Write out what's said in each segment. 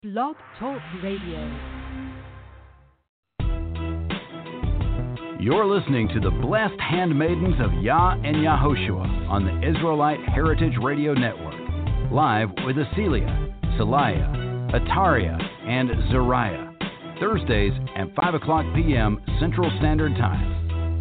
Blog Talk Radio. You're listening to the Blessed Handmaidens of Yah and Yahoshua on the Israelite Heritage Radio Network. Live with Acelia, Salaya, Ataria, and Zariah. Thursdays at 5 o'clock p.m. Central Standard Time.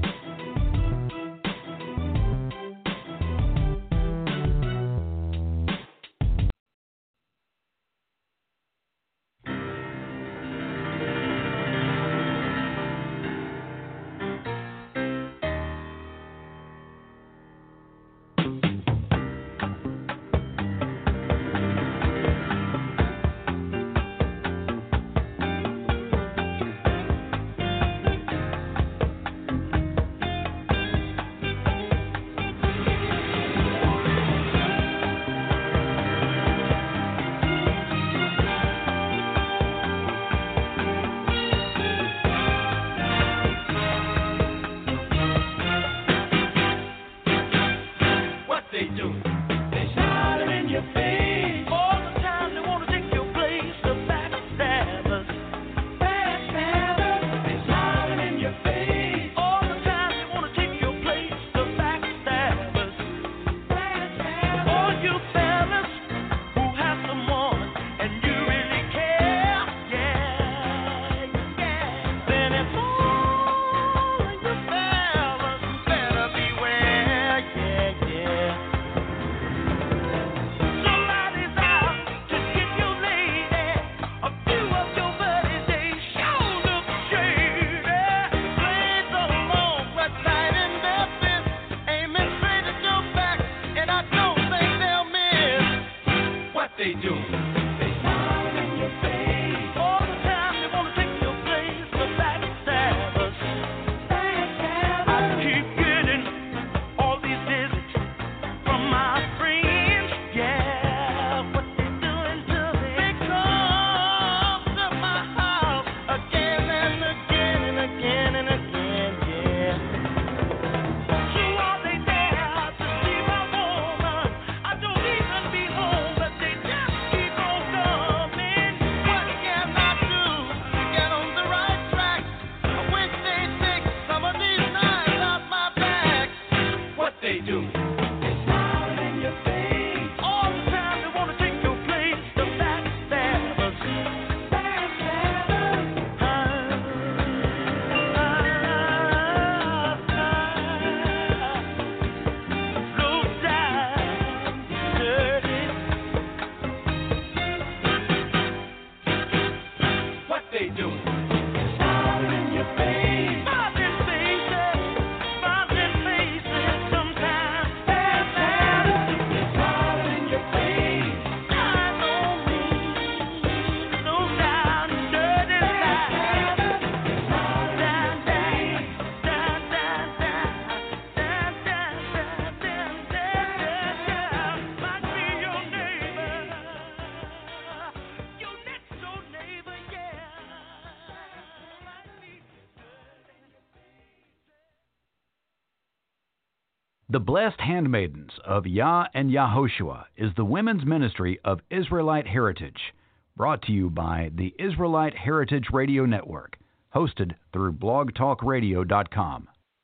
The Blessed Handmaidens of Yah and Yahoshua is the women's ministry of Israelite Heritage, brought to you by the Israelite Heritage Radio Network, hosted through blogtalkradio.com.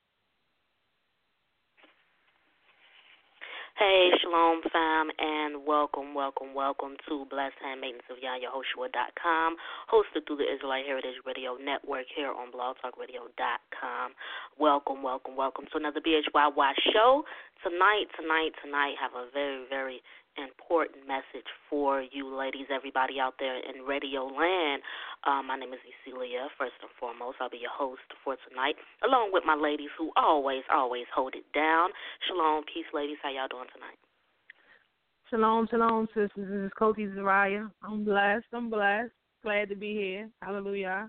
Hey, Shalom fam, and welcome to Blessed Handmaidens of YahYahoshua.com, hosted through the Israelite Heritage Radio Network here on blogtalkradio.com. Welcome to another BHYY show. Tonight, have a very, very important message for you ladies, everybody out there in radio land. My name is Acelia. First and foremost, I'll be your host for tonight, along with my ladies who always hold it down. Shalom, peace, ladies. How y'all doing tonight? Shalom, sisters. This is Coach Zariah. I'm blessed. Glad to be here. Hallelujah.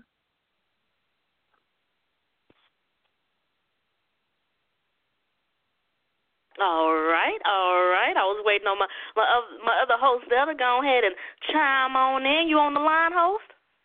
All right. I was waiting on my other host there to go ahead and chime on in. You on the line, host?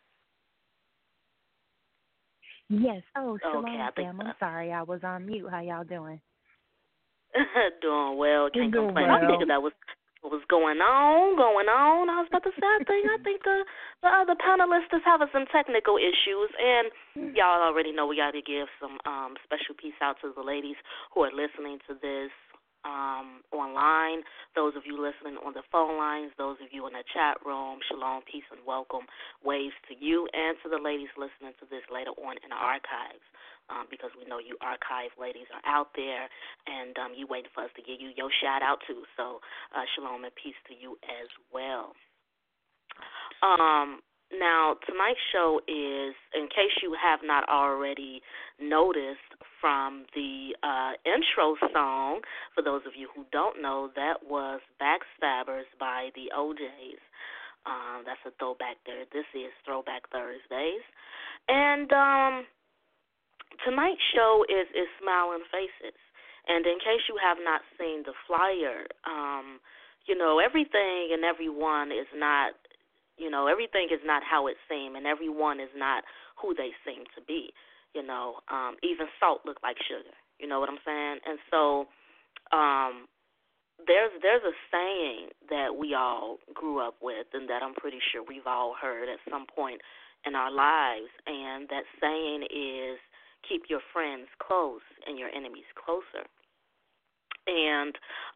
Yes. Oh, shalom, okay, Sam. I'm sorry. I was on mute. How y'all doing? Doing well. Can't complain. Well. I figured that was What was going on? I was about to say, I think the other panelists is having some technical issues, and y'all already know we got to give some special peace out to the ladies who are listening to this online, those of you listening on the phone lines, those of you in the chat room. Shalom, peace, and welcome. Waves to you and to the ladies listening to this later on in the archives. Because we know you archive ladies are out there, and you waiting for us to give you your shout-out, too. So shalom and peace to you as well. Now, tonight's show is, in case you have not already noticed from the intro song, for those of you who don't know, that was Backstabbers by the OJs. That's a throwback there. This is Throwback Thursdays. And tonight's show is Smiling Faces, and in case you have not seen the flyer, everything and everyone is not, everything is not how it seems, and everyone is not who they seem to be. Even salt look like sugar. You know what I'm saying? And so there's a saying that we all grew up with, and that I'm pretty sure we've all heard at some point in our lives, and that saying is, keep your friends close and your enemies closer. And,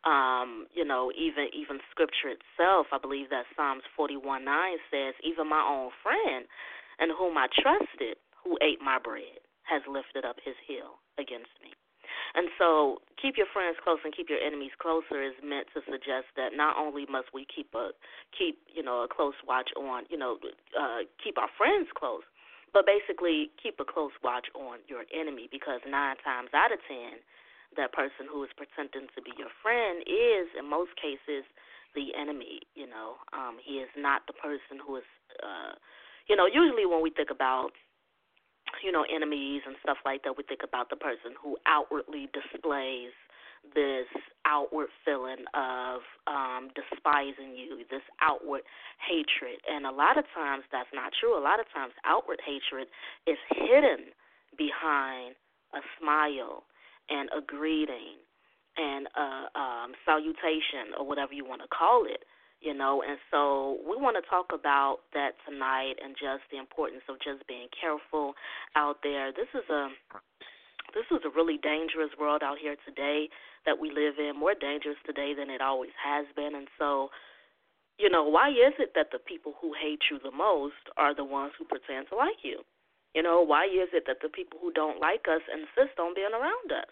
even Scripture itself, I believe that Psalms 41:9 says, even my own friend in whom I trusted, who ate my bread, has lifted up his heel against me. And so keep your friends close and keep your enemies closer is meant to suggest that not only must we keep a close watch on, keep our friends close, but basically keep a close watch on your enemy, because 9 times out of 10, that person who is pretending to be your friend is, in most cases, the enemy. He is not the person who is, usually when we think about, enemies and stuff like that, we think about the person who outwardly displays this outward feeling of despising you, this outward hatred. And a lot of times that's not true. A lot of times outward hatred is hidden behind a smile and a greeting and a salutation, or whatever you want to call it. And so we want to talk about that tonight, and just the importance of just being careful out there. This is a really dangerous world out here today that we live in, more dangerous today than it always has been. And so, why is it that the people who hate you the most are the ones who pretend to like you? Why is it that the people who don't like us insist on being around us?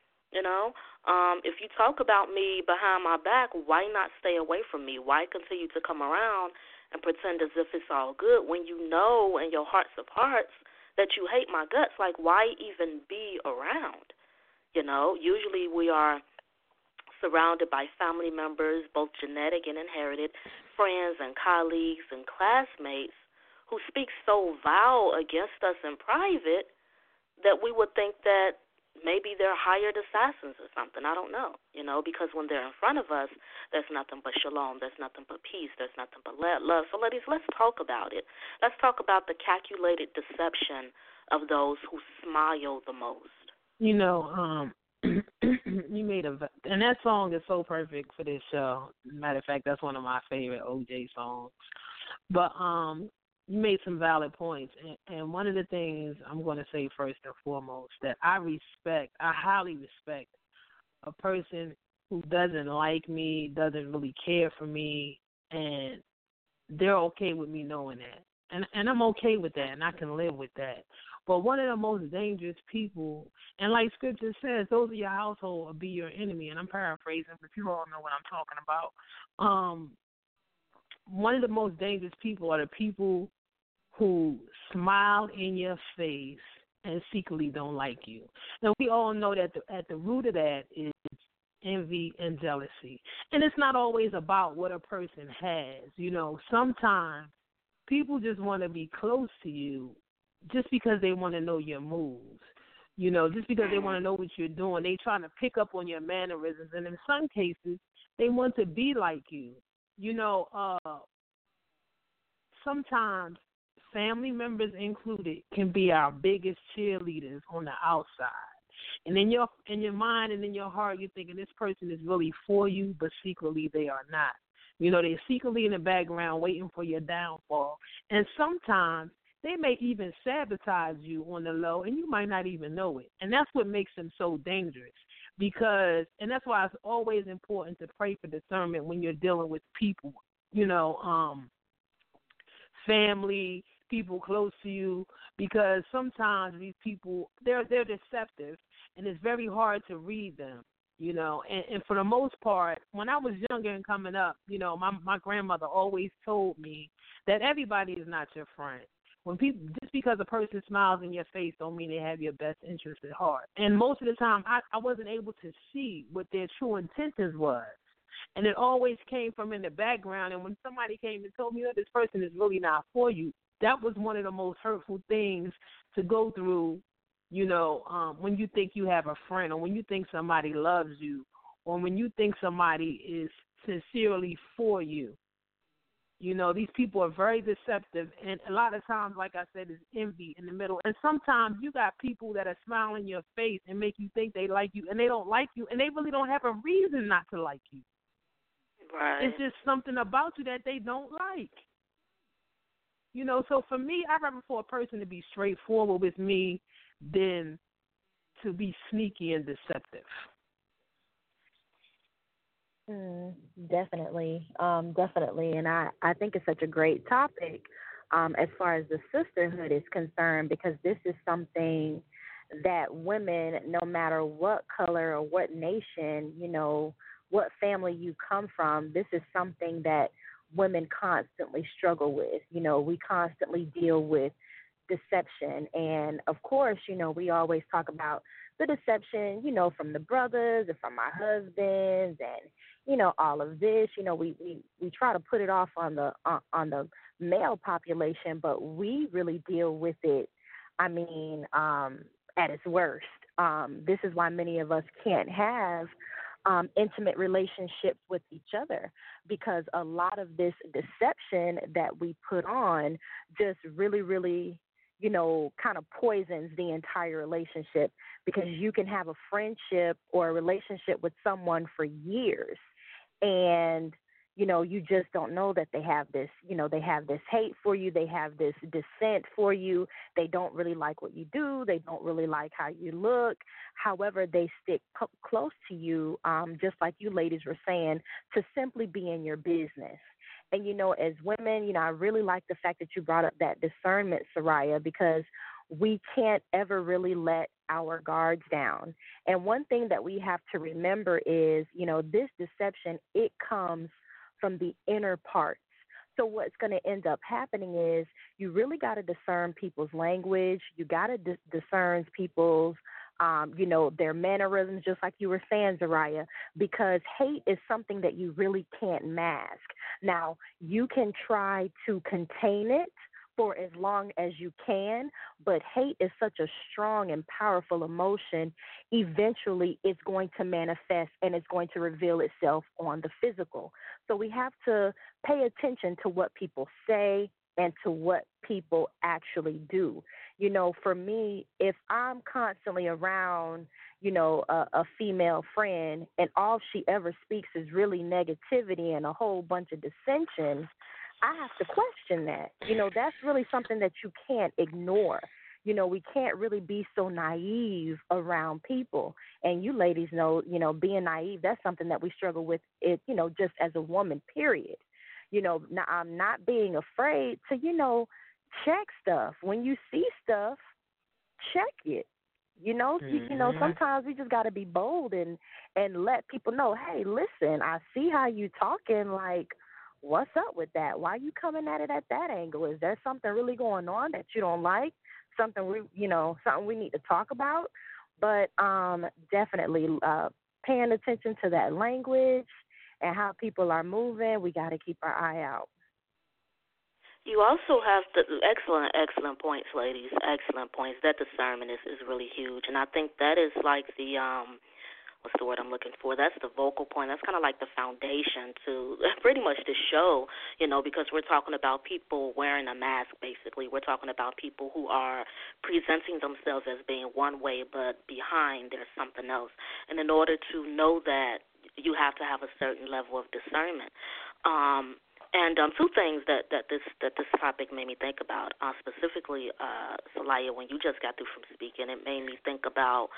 If you talk about me behind my back, why not stay away from me? Why continue to come around and pretend as if it's all good when you know in your hearts of hearts that you hate my guts? Like, why even be around? Usually we are surrounded by family members, both genetic and inherited, friends and colleagues and classmates who speak so vile against us in private that we would think that maybe they're hired assassins or something. I don't know, because when they're in front of us, there's nothing but shalom, there's nothing but peace, there's nothing but love. So, ladies, let's talk about it. Let's talk about the calculated deception of those who smile the most. You made and that song is so perfect for this show. Matter of fact, that's one of my favorite OJ songs. But you made some valid points, and one of the things I'm going to say first and foremost that I highly respect a person who doesn't like me, doesn't really care for me, and they're okay with me knowing that. And I'm okay with that, and I can live with that. But one of the most dangerous people, and like Scripture says, those of your household will be your enemy, and I'm paraphrasing, but you all know what I'm talking about. One of the most dangerous people are the people who smile in your face and secretly don't like you. Now, we all know that at the root of that is envy and jealousy. And it's not always about what a person has. Sometimes people just want to be close to you just because they want to know your moves. Just because they want to know what you're doing. They trying to pick up on your mannerisms. And in some cases, they want to be like you. Sometimes family members included can be our biggest cheerleaders on the outside. And in your mind and in your heart, you're thinking this person is really for you, but secretly they are not. You know, they're secretly in the background waiting for your downfall. And sometimes they may even sabotage you on the low, and you might not even know it. And that's what makes them so dangerous. And that's why it's always important to pray for discernment when you're dealing with people, family, people close to you, because sometimes these people, they're deceptive, and it's very hard to read them, And for the most part, when I was younger and coming up, my grandmother always told me that everybody is not your friend. Just because a person smiles in your face don't mean they have your best interest at heart. And most of the time, I wasn't able to see what their true intentions was. And it always came from in the background. And when somebody came and told me that this person is really not for you, that was one of the most hurtful things to go through, when you think you have a friend, or when you think somebody loves you, or when you think somebody is sincerely for you. These people are very deceptive, and a lot of times, like I said, is envy in the middle. And sometimes you got people that are smiling in your face and make you think they like you, and they don't like you, and they really don't have a reason not to like you. Right. It's just something about you that they don't like. So for me, I'd rather for a person to be straightforward with me than to be sneaky and deceptive. Definitely. And I think it's such a great topic as far as the sisterhood is concerned, because this is something that women, no matter what color or what nation, what family you come from, this is something that women constantly struggle with. We constantly deal with deception. And, of course, we always talk about the deception, from the brothers and from our husbands and, all of this. We try to put it off on the male population, but we really deal with it, at its worst. This is why many of us can't have intimate relationships with each other, because a lot of this deception that we put on just really, really, kind of poisons the entire relationship, because you can have a friendship or a relationship with someone for years, and you just don't know that they have this, they have this hate for you, they have this dissent for you, they don't really like what you do, they don't really like how you look. However, they stick close to you, just like you ladies were saying, to simply be in your business. And, as women, I really like the fact that you brought up that discernment, Soraya, because we can't ever really let our guards down. And one thing that we have to remember is, this deception, it comes from the inner parts. So what's going to end up happening is you really got to discern people's language. You got to discern people's, their mannerisms, just like you were saying, Zaraya, because hate is something that you really can't mask. Now, you can try to contain it for as long as you can, but hate is such a strong and powerful emotion. Eventually, it's going to manifest and it's going to reveal itself on the physical. So we have to pay attention to what people say and to what people actually do. For me, if I'm constantly around, a female friend and all she ever speaks is really negativity and a whole bunch of dissension, I have to question that. That's really something that you can't ignore. We can't really be so naive around people. And you ladies know, being naive, that's something that we struggle with, just as a woman, period. Now I'm not being afraid to, check stuff. When you see stuff, check it. Sometimes we just got to be bold and let people know, hey, listen, I see how you talking, like, what's up with that? Why are you coming at it at that angle? Is there something really going on that you don't like? Something we need to talk about? But definitely paying attention to that language and how people are moving, we got to keep our eye out. You also have the excellent points, ladies. Excellent points. That discernment is really huge, and I think that is like the what's the word I'm looking for? That's the vocal point. That's kind of like the foundation to pretty much the show, because we're talking about people wearing a mask, basically. We're talking about people who are presenting themselves as being one way, but behind there's something else. And in order to know that, you have to have a certain level of discernment. And two things that this topic made me think about, specifically, Celaya, when you just got through from speaking, it made me think about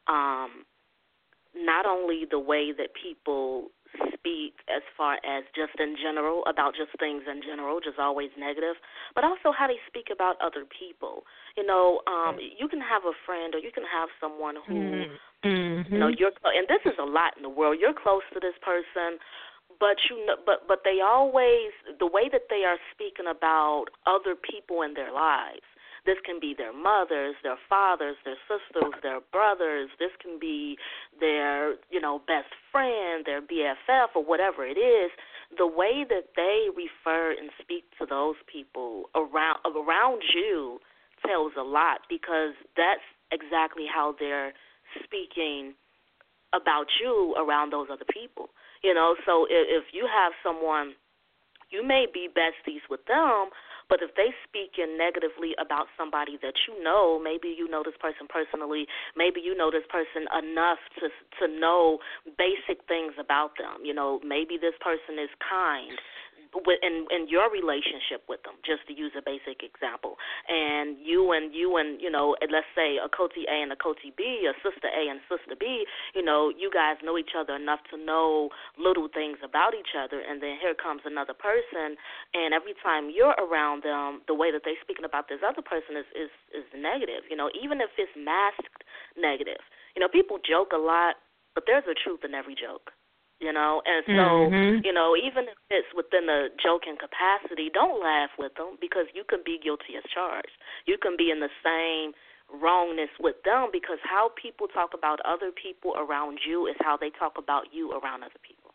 not only the way that people speak as far as just in general, about just things in general, just always negative, but also how they speak about other people. You can have a friend or you can have someone who, and this is a lot in the world. You're close to this person, but but they always, the way that they are speaking about other people in their lives. This can be their mothers, their fathers, their sisters, their brothers. This can be their, best friend, their BFF, or whatever it is. The way that they refer and speak to those people around you tells a lot, because that's exactly how they're speaking about you around those other people. So if you have someone, you may be besties with them, but if they speak in negatively about somebody that maybe you know this person personally, maybe you know this person enough to know basic things about them. Maybe this person is kind in your relationship with them, just to use a basic example. And you and let's say a Coty A and a Coty B, a sister A and sister B, you guys know each other enough to know little things about each other, and then here comes another person, and every time you're around them, the way that they're speaking about this other person is negative, even if it's masked negative. People joke a lot, but there's a truth in every joke. And so, even if it's within the joking capacity, don't laugh with them, because you can be guilty as charged. You can be in the same wrongness with them, because how people talk about other people around you is how they talk about you around other people.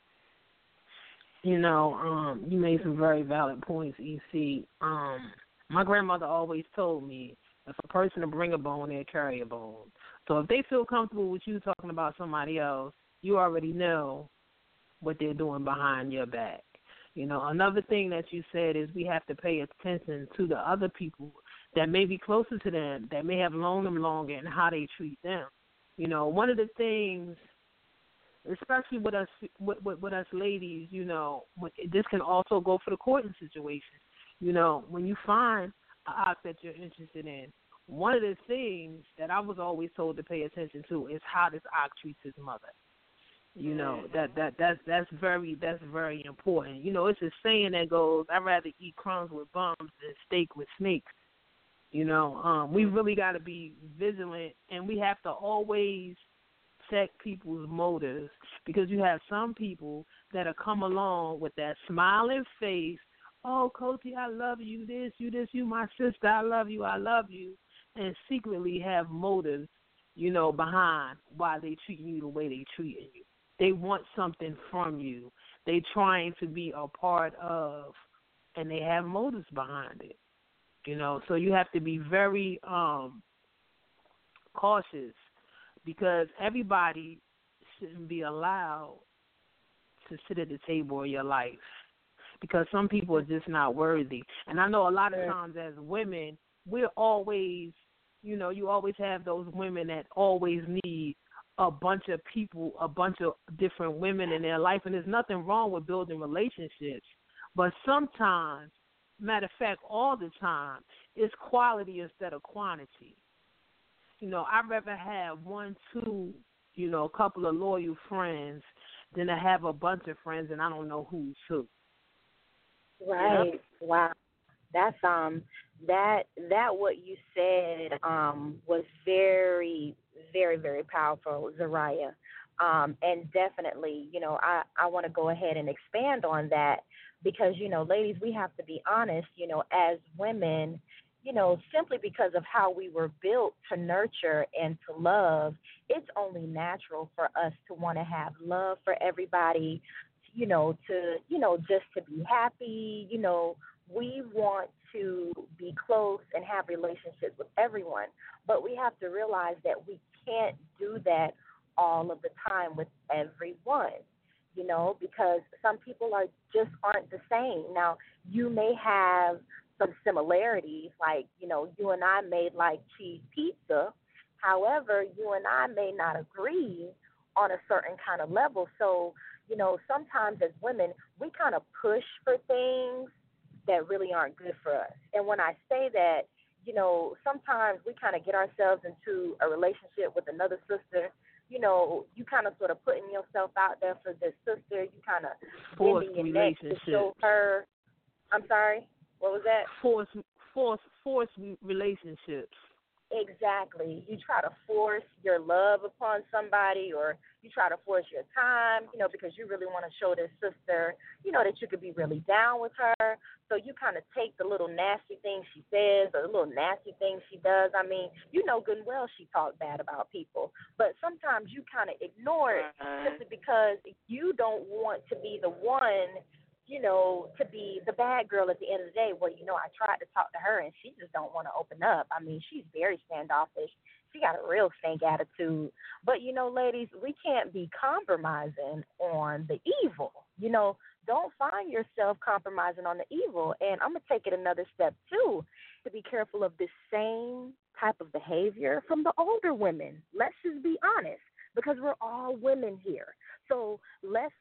You made some very valid points, EC. My grandmother always told me, if a person will bring a bone, they'll carry a bone. So if they feel comfortable with you talking about somebody else, you already know what they're doing behind your back. Another thing that you said is we have to pay attention to the other people that may be closer to them, that may have known them longer, and how they treat them. One of the things, especially with us ladies, this can also go for the courting situation. When you find an act that you're interested in, one of the things that I was always told to pay attention to is how this act treats his mother. That's very important. It's a saying that goes, I'd rather eat crumbs with bums than steak with snakes. We really got to be vigilant, and we have to always check people's motives, because you have some people that'll come along with that smiling face. Oh, Coty, I love you. You my sister. I love you. And secretly have motives, behind why they treating you the way they treating you. They want something from you. They trying to be a part of, and they have motives behind it. So you have to be very cautious, because everybody shouldn't be allowed to sit at the table of your life, because some people are just not worthy. And I know a lot of times as women, we're always, you always have those women that always need a bunch of people, a bunch of different women in their life, and there's nothing wrong with building relationships. But sometimes, matter of fact, all the time, it's quality instead of quantity. I'd rather have one, two, a couple of loyal friends than to have a bunch of friends and I don't know who's who. Right. Wow. That's that what you said was very, very, very powerful, Zariah. And definitely, I want to go ahead and expand on that, because, ladies, we have to be honest, as women, simply because of how we were built to nurture and to love, it's only natural for us to want to have love for everybody, just to be happy. We want to be close and have relationships with everyone, but we have to realize that we can't do that all of the time with everyone, you know, because some people aren't the same. Now, you may have some similarities, like, you know, you and I may like cheese pizza. However, you and I may not agree on a certain kind of level. So, you know, sometimes as women, we kind of push for things that really aren't good for us. And when I say that, you know, sometimes we kind of get ourselves into a relationship with another sister. You know, you kind of sort of putting yourself out there for this sister. You kind of bending your neck to show her. I'm sorry, what was that? Force relationships. Exactly. You try to force your love upon somebody, or you try to force your time, you know, because you really want to show this sister, you know, that you could be really down with her. So you kind of take the little nasty things she says or the little nasty things she does. I mean, you know good and well she talks bad about people, but sometimes you kind of ignore it simply because you don't want to be the one, you know, to be the bad girl at the end of the day. Well, you know, I tried to talk to her and she just don't want to open up. I mean, she's very standoffish. She got a real stank attitude. But, you know, ladies, we can't be compromising on the evil. You know, don't find yourself compromising on the evil. And I'm going to take it another step, too, to be careful of this same type of behavior from the older women. Let's just be honest, because we're all women here. So let's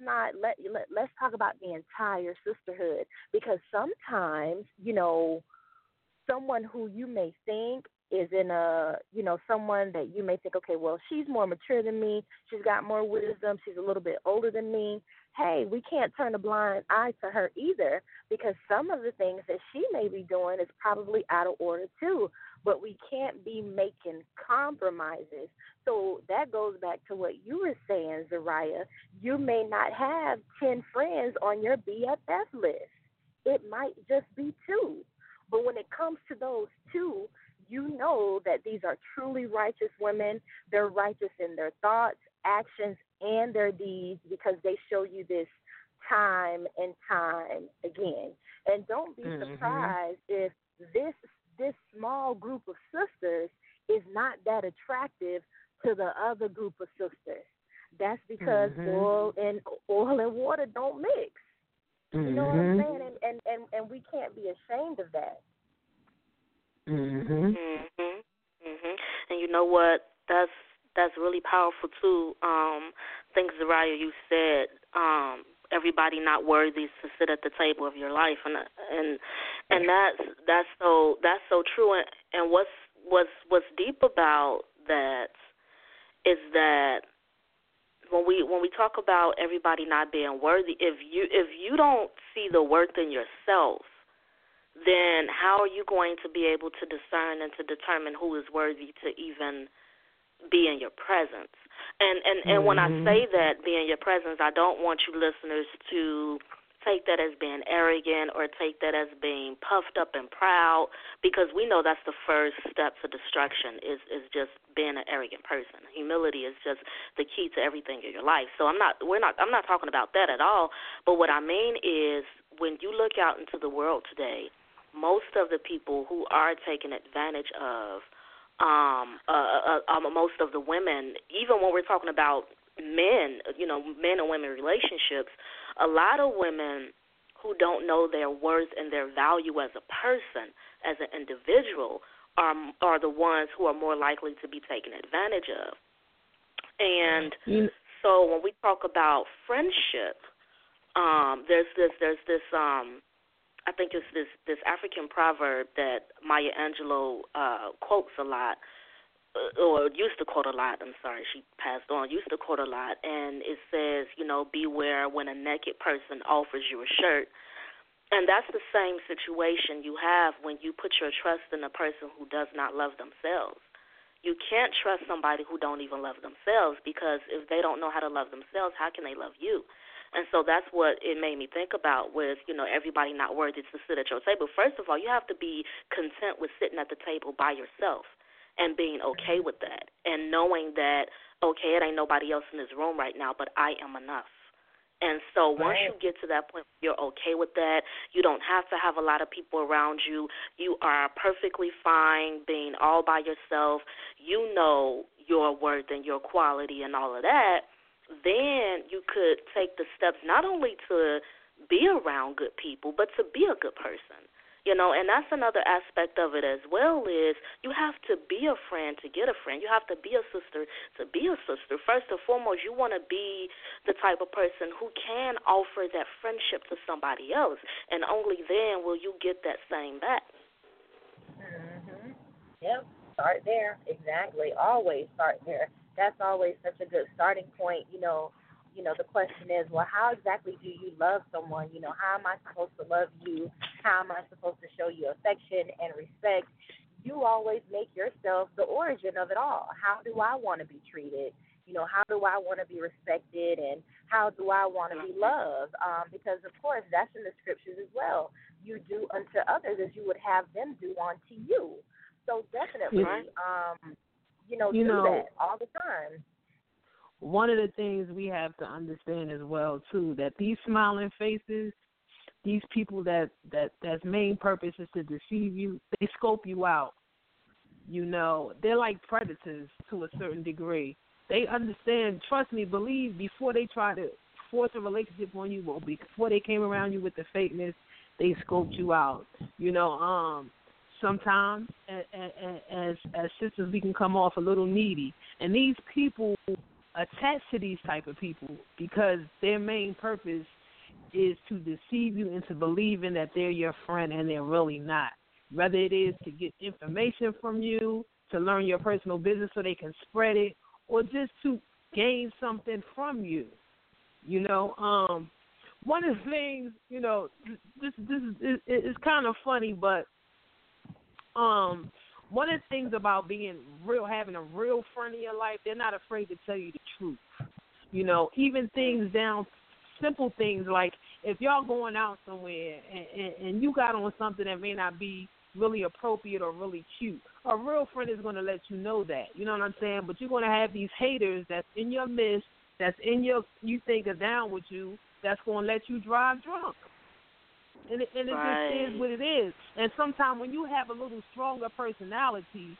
talk about the entire sisterhood, because sometimes, you know, someone who you may think is in a, you know, someone that you may think, okay, well, she's more mature than me, she's got more wisdom, she's a little bit older than me. Hey, we can't turn a blind eye to her either, because some of the things that she may be doing is probably out of order too. But we can't be making compromises. So that goes back to what you were saying, Zariah. You may not have 10 friends on your BFF list. It might just be 2. But when it comes to those 2, you know that these are truly righteous women. They're righteous in their thoughts, actions, and their deeds, because they show you this time and time again. And don't be surprised if this small group of sisters is not that attractive to the other group of sisters. That's because oil and water don't mix. You know what I'm saying? And we can't be ashamed of that. And you know what? That's really powerful too. Things, Zariah, you said. Everybody not worthy to sit at the table of your life, and that's so true. And what's deep about that is that when we talk about everybody not being worthy, if you don't see the worth in yourself, then how are you going to be able to discern and to determine who is worthy to even be in your presence? And when I say that, be in your presence, I don't want you listeners to take that as being arrogant or take that as being puffed up and proud, because we know that's the first step to destruction is just being an arrogant person. Humility is just the key to everything in your life. So I'm not talking about that at all. But what I mean is, when you look out into the world today, most of the people who are taken advantage of, most of the women, even when we're talking about men, you know, men and women relationships, a lot of women who don't know their worth and their value as a person, as an individual, are the ones who are more likely to be taken advantage of. And so when we talk about friendship, there's this I think it's this African proverb that Maya Angelou quotes a lot, or used to quote a lot. I'm sorry, she passed on. Used to quote a lot, and it says, you know, beware when a naked person offers you a shirt. And that's the same situation you have when you put your trust in a person who does not love themselves. You can't trust somebody who don't even love themselves, because if they don't know how to love themselves, how can they love you? And so that's what it made me think about with, you know, everybody not worthy to sit at your table. First of all, you have to be content with sitting at the table by yourself and being okay with that, and knowing that, okay, it ain't nobody else in this room right now, but I am enough. And so once you get to that point, you're okay with that. You don't have to have a lot of people around you. You are perfectly fine being all by yourself. You know your worth and your quality and all of that, then you could take the steps not only to be around good people, but to be a good person. You know, and that's another aspect of it as well, is you have to be a friend to get a friend. You have to be a sister to be a sister. First and foremost, you want to be the type of person who can offer that friendship to somebody else, and only then will you get that same back. Mm-hmm. Yep, start there. Exactly. Always start there. That's always such a good starting point, the question is, well, how exactly do you love someone? How am I supposed to love you? How am I supposed to show you affection and respect? You always make yourself the origin of it all. How do I want to be treated? How do I want to be respected, and how do I want to be loved? Because, of course, that's in the scriptures as well. You do unto others as you would have them do unto you. So definitely, do that all the time. One of the things we have to understand as well, too, that these smiling faces, these people that's main purpose is to deceive you, they scope you out. They're like predators to a certain degree. They understand, trust me, believe, before they try to force a relationship on you, or before they came around you with the fakeness, they scoped you out. Sometimes as sisters, we can come off a little needy. And these people attach to these type of people because their main purpose is to deceive you into believing that they're your friend, and they're really not. Whether it is to get information from you, to learn your personal business so they can spread it, or just to gain something from you. One of the things, this is kind of funny, but one of the things about having a real friend in your life, they're not afraid to tell you the truth. Even things down, simple things like if y'all going out somewhere and you got on something that may not be really appropriate or really cute, a real friend is going to let you know that. You know what I'm saying? But you're going to have these haters that's in your midst, you think are down with you, that's going to let you drive drunk. And it just is what it is. And sometimes when you have a little stronger personality,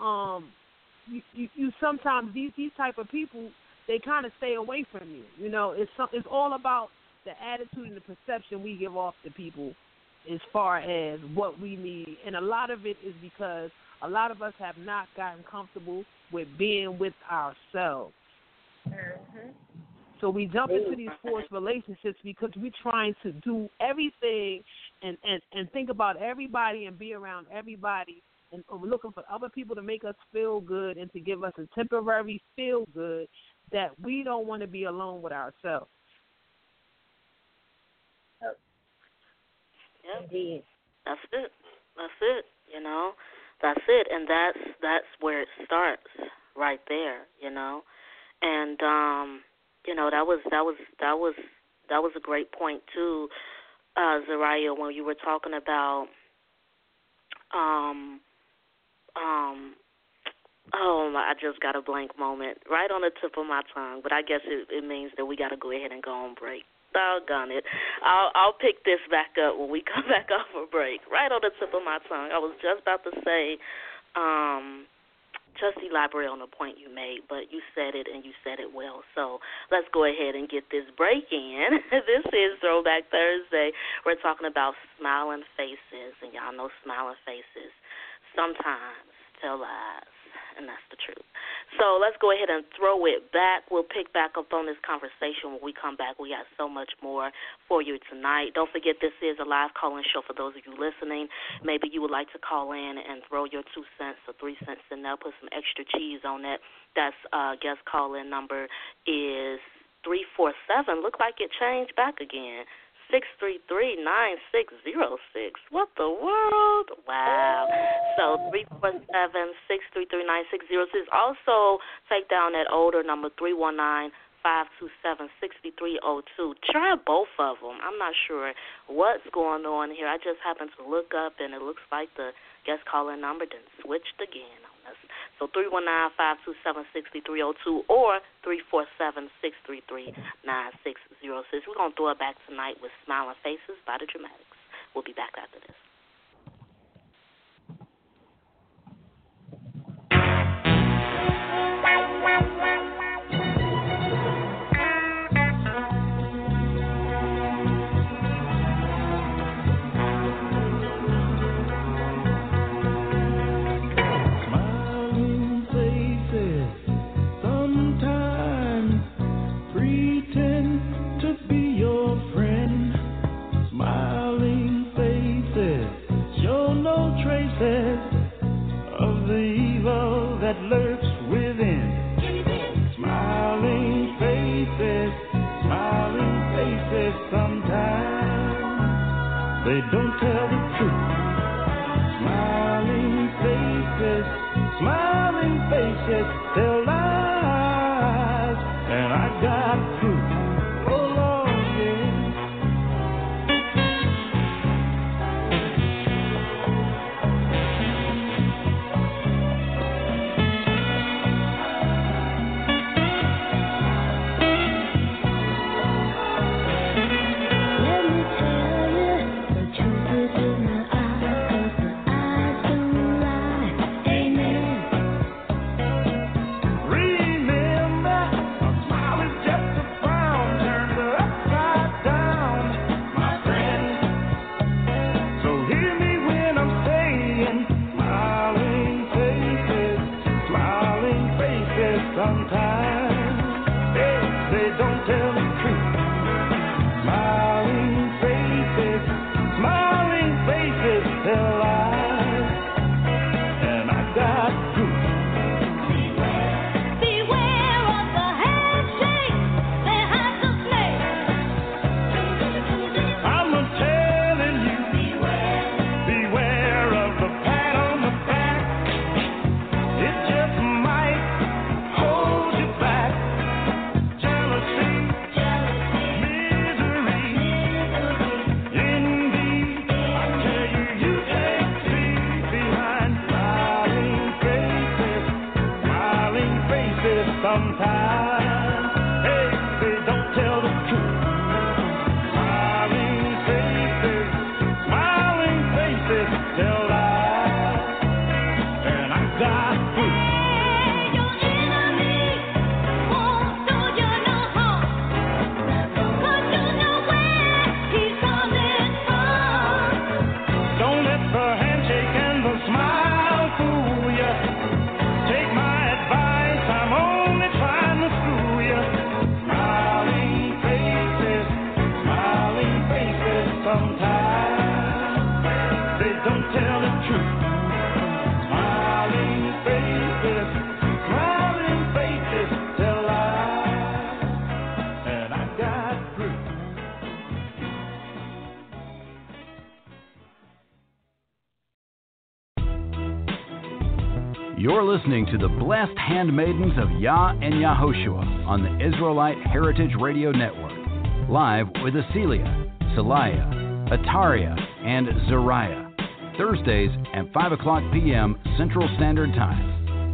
you sometimes these type of people, they kind of stay away from you. It's all about the attitude and the perception we give off to people as far as what we need. And a lot of it is because a lot of us have not gotten comfortable with being with ourselves. Mm-hmm. So we jump into these forced relationships because we're trying to do everything and think about everybody and be around everybody, and we're looking for other people to make us feel good and to give us a temporary feel good that we don't want to be alone with ourselves. Yep. Indeed. That's it. That's it. And that's where it starts, right there, And that was a great point too, Zariah, when you were talking about I just got a blank moment right on the tip of my tongue, but I guess it means that we got to go ahead and go on break. Doggone it. I'll pick this back up when we come back off a break. Right on the tip of my tongue. I was just about to say, just elaborate on the point you made, but you said it and you said it well. So let's go ahead and get this break in. This is Throwback Thursday. We're talking about smiling faces, and y'all know smiling faces sometimes tell lies, and that's the truth. So let's go ahead and throw it back. We'll pick back up on this conversation when we come back. We got so much more for you tonight. Don't forget, this is a live call-in show for those of you listening. Maybe you would like to call in and throw your 2 cents or 3 cents in there, put some extra cheese on that. That's guest call-in number is 347. Look like it changed back again. 633-9606. What the world? Wow. So 347-633-9606. Also take down that older number, 319-527-6302. Try both of them. I'm not sure what's going on here. I just happened to look up, and it looks like the guest calling number done switched again on us. So 319-527-6302 or 347-633-9606. We're going to throw it back tonight with Smiling Faces by the Dramatics. We'll be back after this. faces tell lies, and I got proof. Oh Lord, yeah. You're listening to the Blessed Handmaidens of Yah and Yahoshua on the Israelite Heritage Radio Network, live with Acelia, Salaya, Ataria, and Zariah, Thursdays at 5 o'clock p.m. Central Standard Time.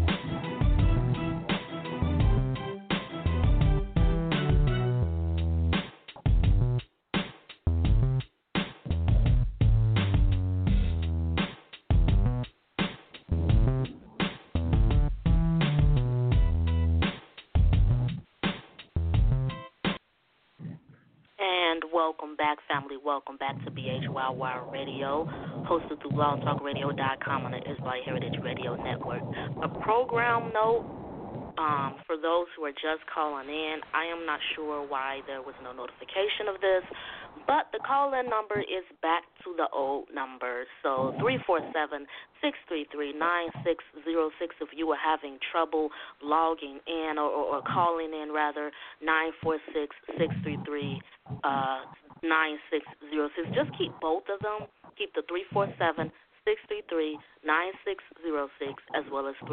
Welcome back to BHYY Radio, hosted through blogtalkradio.com on the Israelite Heritage Radio Network. A program note, for those who are just calling in, I am not sure why there was no notification of this, but the call-in number is back to the old number, so 347-633-9606 if you are having trouble logging in or calling in, rather, 946-633 9606. Just keep both of them. Keep the 347-633-9606 as well as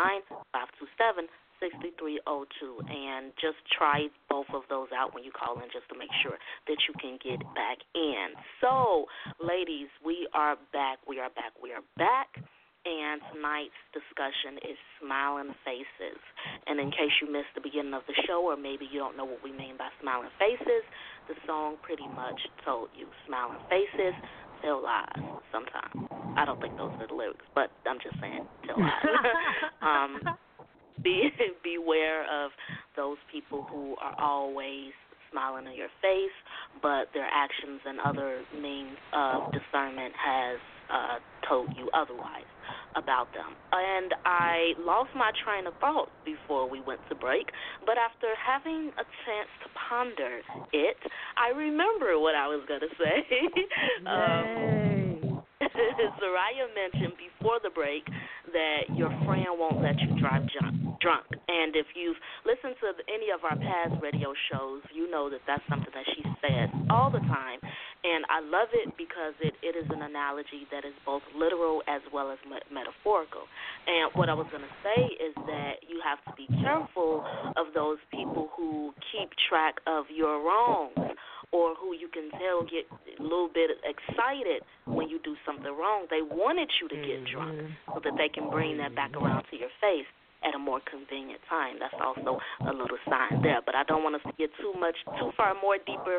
319-527-6302. And just try both of those out when you call in just to make sure that you can get back in. So, ladies, we are back. We are back. And tonight's discussion is smiling faces. And in case you missed the beginning of the show, or maybe you don't know what we mean by smiling faces, the song pretty much told you smiling faces tell lies sometimes. I don't think those are the lyrics, but I'm just saying tell lies. Beware of those people who are always smiling in your face, but their actions and other means of discernment has told you otherwise about them. And I lost my train of thought before we went to break, but after having a chance to ponder it, I remember what I was going to say. Zariah mentioned before the break that your friend won't let you drive drunk. And if you've listened to any of our past radio shows, you know that that's something that she says all the time. And I love it because it is an analogy that is both literal as well as metaphorical. And what I was going to say is that you have to be careful of those people who keep track of your wrongs, or who you can tell get a little bit excited when you do something wrong. They wanted you to get drunk so that they can bring that back around to your face at a more convenient time. That's also a little sign there. But I don't want us to get too far more deeper,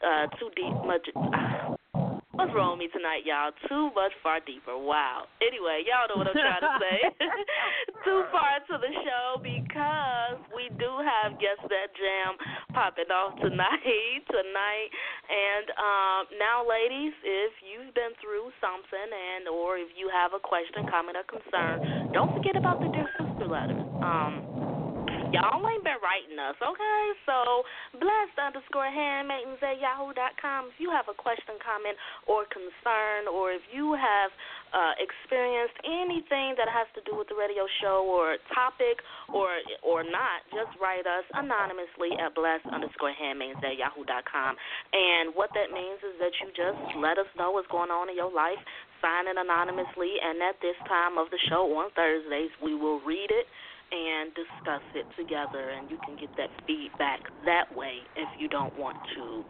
what's wrong with me tonight, y'all? Too much far deeper. Wow. Anyway, y'all know what I'm trying to say. Too far to the show because we do have Guess That Jam popping off tonight. And now, ladies, if you've been through something or if you have a question, comment, or concern, don't forget about the Dear Sister letters. Y'all ain't been writing us, okay? So, blessed_handmaidens@yahoo.com. If you have a question, comment, or concern, or if you have experienced anything that has to do with the radio show or topic or not, just write us anonymously at blessed_handmaidens@yahoo.com. And what that means is that you just let us know what's going on in your life, sign it anonymously, and at this time of the show on Thursdays, we will read it and discuss it together, and you can get that feedback that way if you don't want to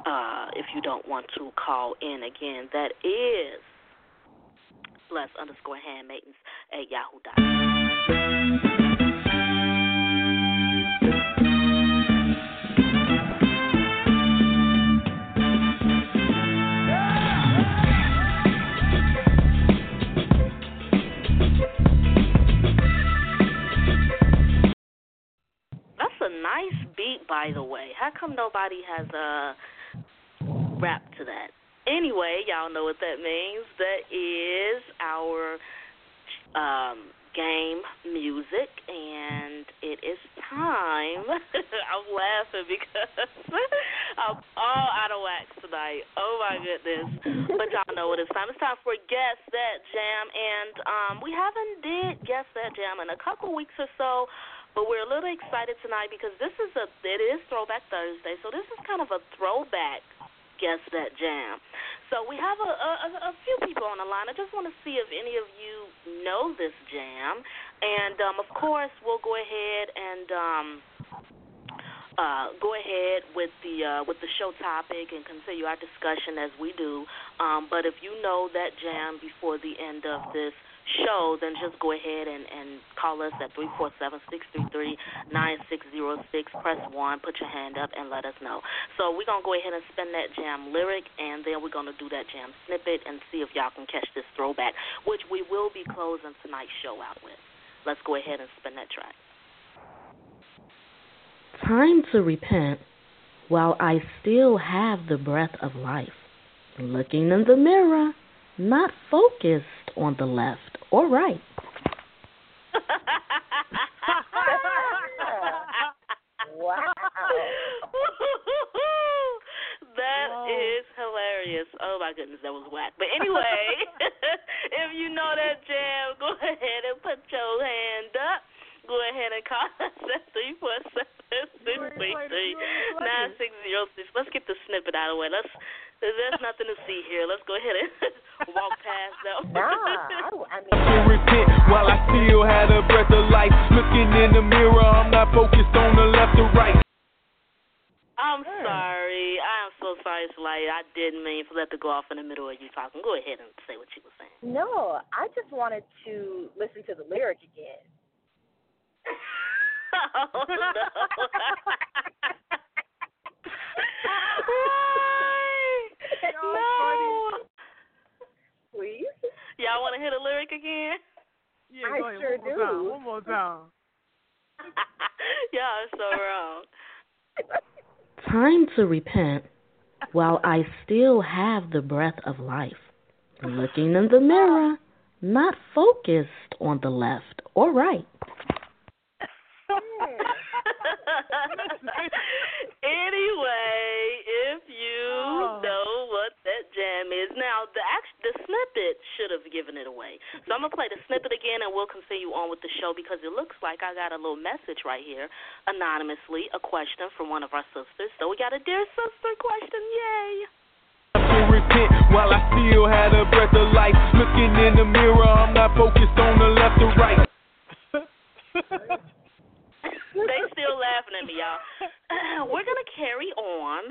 call in. Again, that is blessed_handmaidens@yahoo.com. Nice beat, by the way. How come nobody has a rap to that? Anyway, y'all know what that means. That is our game music, and it is time. I'm laughing because I'm all out of wax tonight. Oh, my goodness. But y'all know what it's time. It's time for Guess That Jam, and we haven't did Guess That Jam in a couple weeks or so. But we're a little excited tonight because it is Throwback Thursday, so this is kind of a throwback Guess That Jam. So we have a few people on the line. I just want to see if any of you know this jam. And, of course, we'll go ahead and go ahead with the show topic and continue our discussion as we do. But if you know that jam before the end of this show, then just go ahead and call us at 347-633-9606. Press 1, put your hand up, and let us know. So we're going to go ahead and spin that jam lyric, and then we're going to do that jam snippet and see if y'all can catch this throwback, which we will be closing tonight's show out with. Let's go ahead and spin that track. Time to repent while I still have the breath of life. Looking in the mirror, not focused on the left or right. Wow. That is hilarious. Oh, my goodness, that was whack. But anyway, if you know that jam, go ahead and put your hand up. Go ahead and call us at 347-633-9606. Let's get the snippet out of the way. There's nothing to see here. Let's go ahead and walk past them. I mean, to repent while I still had a breath of life. Looking in the mirror, I'm not focused on the left or right. I'm sorry. I am so sorry, Salaya. I didn't mean for that to go off in the middle of you talking. Go ahead and say what you were saying. no, I just wanted to listen to the lyric again. Oh, no. No. Please? Y'all want to hear the lyric again? Yeah, I go ahead. sure do. One more time. Y'all are so wrong. Time to repent while I still have the breath of life. Looking in the mirror, not focused on the left or right. Anyway, if you know what that jam is. Now, the snippet should have given it away. So I'm going to play the snippet again, and we'll continue on with the show because it looks like I got a little message right here, anonymously, a question from one of our sisters. So we got a Dear Sister question. Yay. To repent while I still had a breath of life. Looking in the mirror, I'm not focused on the left or right. They still laughing at me, y'all. We're going to carry on.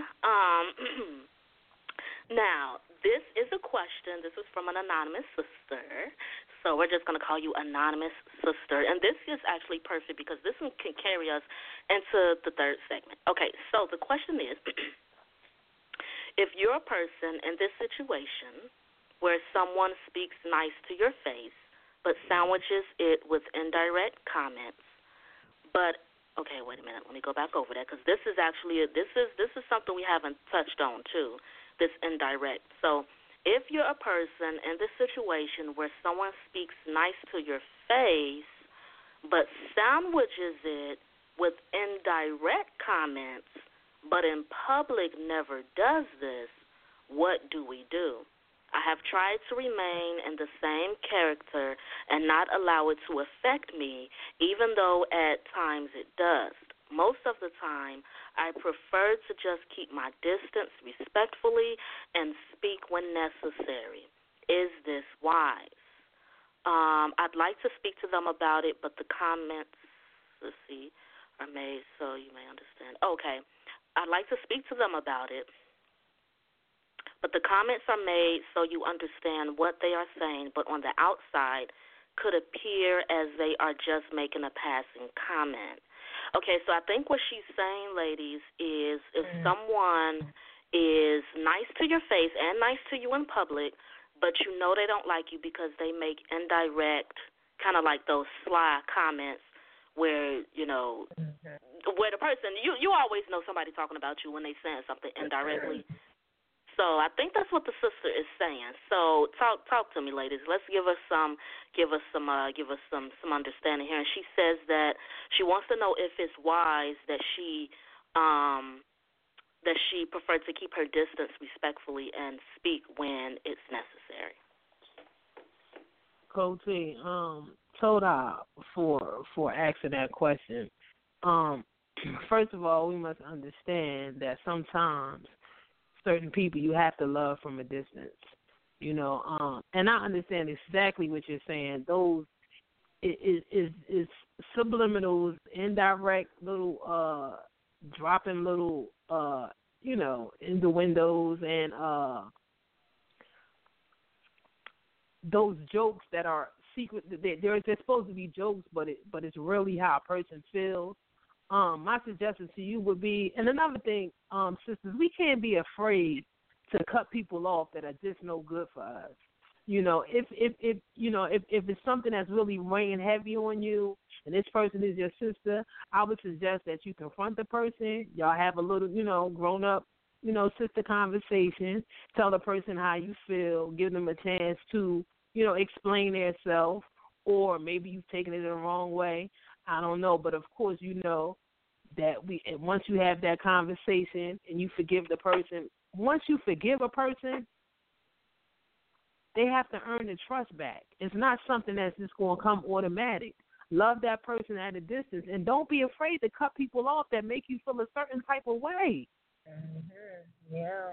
Now, this is a question. This is from an anonymous sister. So we're just going to call you Anonymous Sister. And this is actually perfect because this one can carry us into the third segment. Okay, so the question is, if you're a person in this situation where someone speaks nice to your face but sandwiches it with indirect comments, but okay, wait a minute. Let me go back over that because this is actually this is something we haven't touched on too. This indirect. So if you're a person in this situation where someone speaks nice to your face but sandwiches it with indirect comments, but in public never does this, what do we do? I have tried to remain in the same character and not allow it to affect me, even though at times it does. Most of the time, I prefer to just keep my distance respectfully and speak when necessary. Is this wise? I'd like to speak to them about it, but the comments, let's see, are made so you may understand. Okay, I'd like to speak to them about it, but the comments are made so you understand what they are saying, but on the outside could appear as they are just making a passing comment. Okay, so I think what she's saying, ladies, is if someone is nice to your face and nice to you in public, but you know they don't like you because they make indirect, kind of like those sly comments where, you know, where the person, you always know somebody talking about you when they saying something indirectly. So I think that's what the sister is saying. So talk to me, ladies. Let's give us some understanding here. And she says that she wants to know if it's wise that she preferred to keep her distance respectfully and speak when it's necessary. Coachy, Toda, for asking that question. First of all, we must understand that sometimes certain people you have to love from a distance, you know. And I understand exactly what you're saying. Those is subliminals, indirect little dropping little you know, in the windows and those jokes that are secret. They're supposed to be jokes, but it's really how a person feels. My suggestion to you would be, and another thing, sisters, we can't be afraid to cut people off that are just no good for us. You know, if it's something that's really weighing heavy on you, and this person is your sister, I would suggest that you confront the person. Y'all have a little, you know, grown up, you know, sister conversation. Tell the person how you feel. Give them a chance to, you know, explain themselves, or maybe you've taken it the wrong way. I don't know, but of course you know that once you have that conversation and you forgive the person, once you forgive a person, they have to earn the trust back. It's not something that's just going to come automatic. Love that person at a distance, and don't be afraid to cut people off that make you feel a certain type of way. Yeah,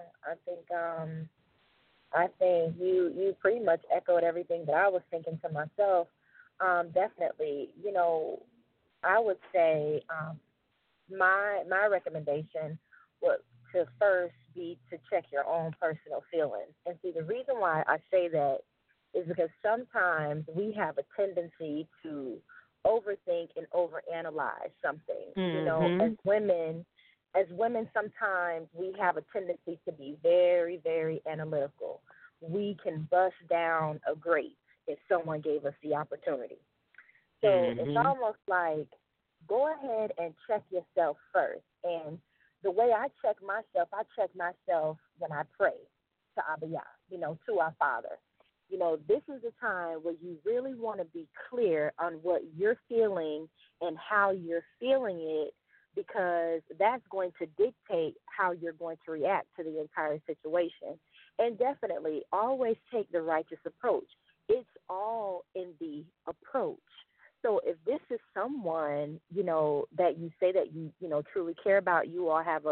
I think you pretty much echoed everything that I was thinking to myself. Definitely, you know, I would say my recommendation would to first be to check your own personal feelings. And see, the reason why I say that is because sometimes we have a tendency to overthink and overanalyze something. You know, as women, sometimes we have a tendency to be very, very analytical. We can bust down a grate if someone gave us the opportunity. So it's almost like, go ahead and check yourself first. And the way I check myself when I pray to Abba Yah, you know, to our Father. You know, this is a time where you really want to be clear on what you're feeling and how you're feeling it, because that's going to dictate how you're going to react to the entire situation. And definitely always take the righteous approach. It's all in the approach. So if this is someone, you know, that you say that you know, truly care about, you all have a,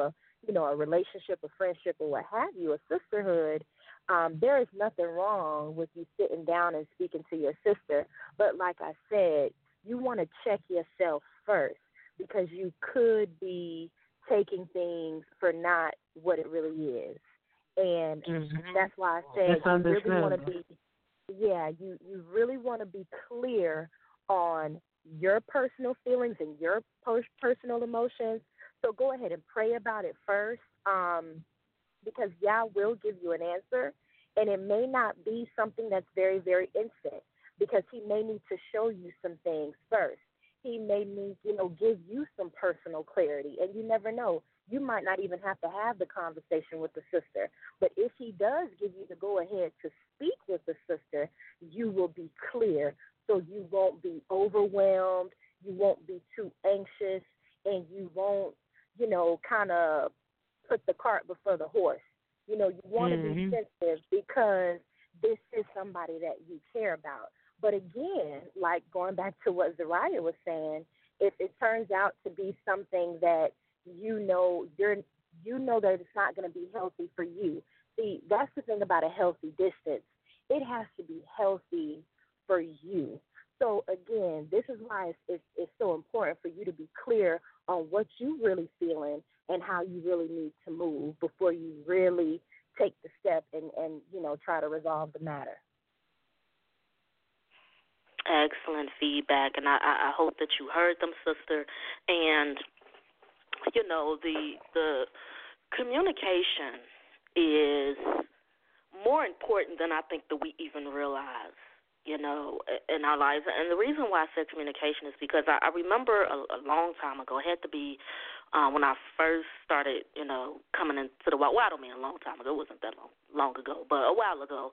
a relationship, a friendship, or what have you, a sisterhood, there is nothing wrong with you sitting down and speaking to your sister. But like I said, you want to check yourself first, because you could be taking things for not what it really is. And that's why I said you really want to be, you really want to be clear on your personal feelings and your personal emotions. So go ahead and pray about it first, because Yah will give you an answer, and it may not be something that's very, very instant, because he may need to show you some things first. He may need, give you some personal clarity, and you never know. You might not even have to have the conversation with the sister. But if he does give you the go-ahead to speak with the sister, you will be clear, so you won't be overwhelmed, you won't be too anxious, and you won't, kind of put the cart before the horse. You want to be sensitive, because this is somebody that you care about. But again, like going back to what Zariah was saying, if it turns out to be something that that it's not going to be healthy for you. See, that's the thing about a healthy distance. It has to be healthy for you. So again, this is why it's so important for you to be clear on what you really feeling and how you really need to move before you really take the step and try to resolve the matter. Excellent feedback, and I hope that you heard them, sister. And the communication is more important than I think that we even realize, in our lives. And the reason why I said communication is because I remember a long time ago, it had to be when I first started, coming into the world. Well, I don't mean a long time ago. It wasn't that long ago, but a while ago.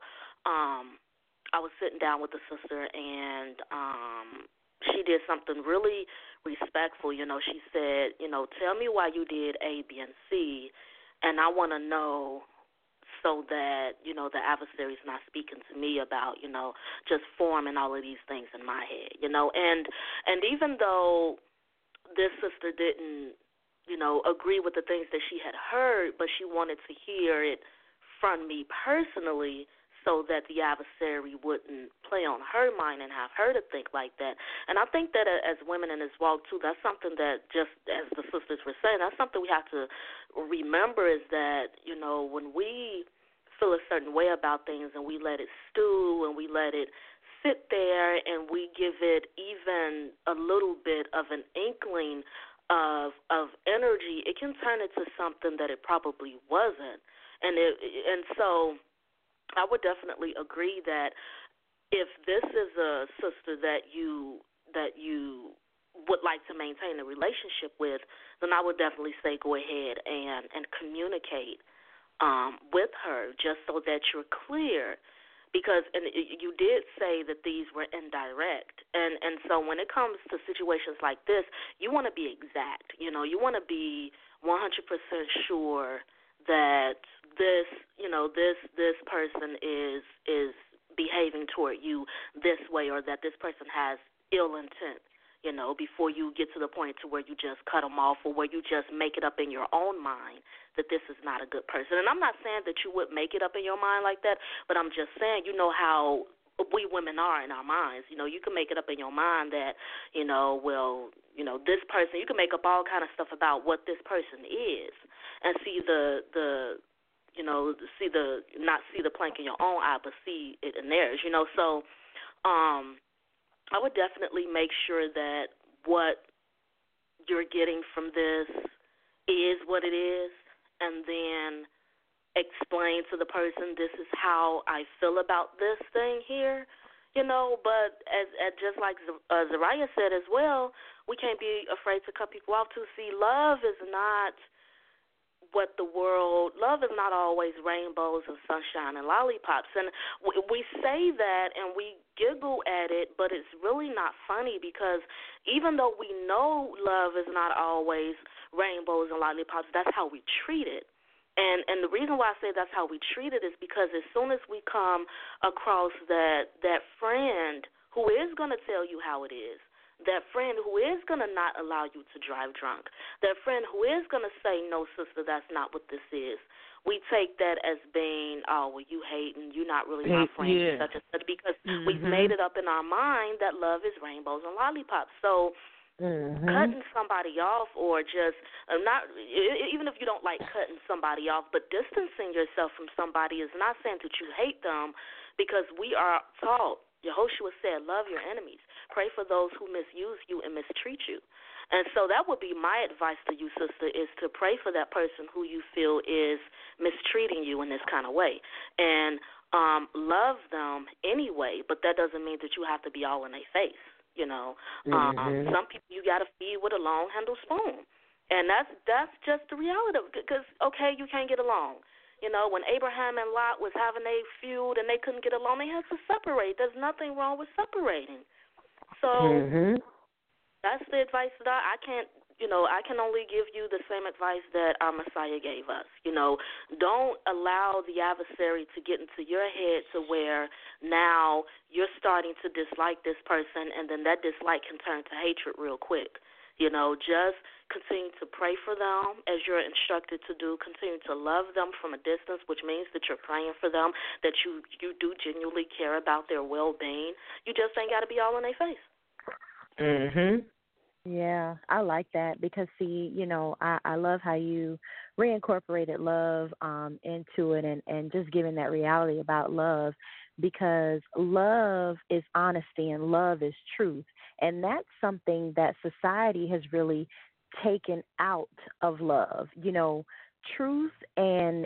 I was sitting down with a sister, and she did something really respectful. She said, tell me why you did A, B, and C, and I want to know so that, the adversary's not speaking to me about, just forming all of these things in my head, And even though this sister didn't, agree with the things that she had heard, but she wanted to hear it from me personally, so that the adversary wouldn't play on her mind and have her to think like that. And I think that as women in this walk, too, that's something that, just as the sisters were saying, that's something we have to remember, is that, when we feel a certain way about things and we let it stew and we let it sit there and we give it even a little bit of an inkling of energy, it can turn into something that it probably wasn't. And so I would definitely agree that if this is a sister that you would like to maintain a relationship with, then I would definitely say go ahead and communicate with her, just so that you're clear. Because you did say that these were indirect, and so when it comes to situations like this, you want to be exact. You want to be 100% sure that this person is behaving toward you this way, or that this person has ill intent, before you get to the point to where you just cut them off, or where you just make it up in your own mind that this is not a good person. And I'm not saying that you would make it up in your mind like that, but I'm just saying, how we women are in our minds. You can make it up in your mind that, this person, you can make up all kind of stuff about what this person is, and not see the plank in your own eye, but see it in theirs, So I would definitely make sure that what you're getting from this is what it is, and then explain to the person, this is how I feel about this thing here, But as just like Zariah said as well, we can't be afraid to cut people off too. See, love is not always rainbows and sunshine and lollipops. And we say that and we giggle at it, but it's really not funny, because even though we know love is not always rainbows and lollipops, that's how we treat it. And the reason why I say that's how we treat it is because as soon as we come across that friend who is going to tell you how it is, that friend who is going to not allow you to drive drunk, that friend who is going to say, no, sister, that's not what this is. We take that as being, oh, well, you hating, you're not really my friend, such and such, because we've made it up in our mind that love is rainbows and lollipops. So cutting somebody off, or just not, even if you don't like cutting somebody off, but distancing yourself from somebody is not saying that you hate them, because we are taught, Yehoshua said, love your enemies. Pray for those who misuse you and mistreat you. And so that would be my advice to you, sister, is to pray for that person who you feel is mistreating you in this kind of way. And love them anyway, but that doesn't mean that you have to be all in their face, you know. Some people you got to feed with a long-handled spoon. And that's just the reality of it, because, okay, you can't get along. You know, when Abraham and Lot was having a feud and they couldn't get along, they had to separate. There's nothing wrong with separating. So that's the advice that I can't, you know, I can only give you the same advice that our Messiah gave us. You know, don't allow the adversary to get into your head to where now you're starting to dislike this person, and then that dislike can turn to hatred real quick. You know, just continue to pray for them as you're instructed to do. Continue to love them from a distance, which means that you're praying for them, that you do genuinely care about their well-being. You just ain't got to be all in their face. Yeah, I like that, because, see, you know, I love how you reincorporated love into it, and just giving that reality about love, because love is honesty and love is truth. And that's something that society has really taken out of love. You know, truth and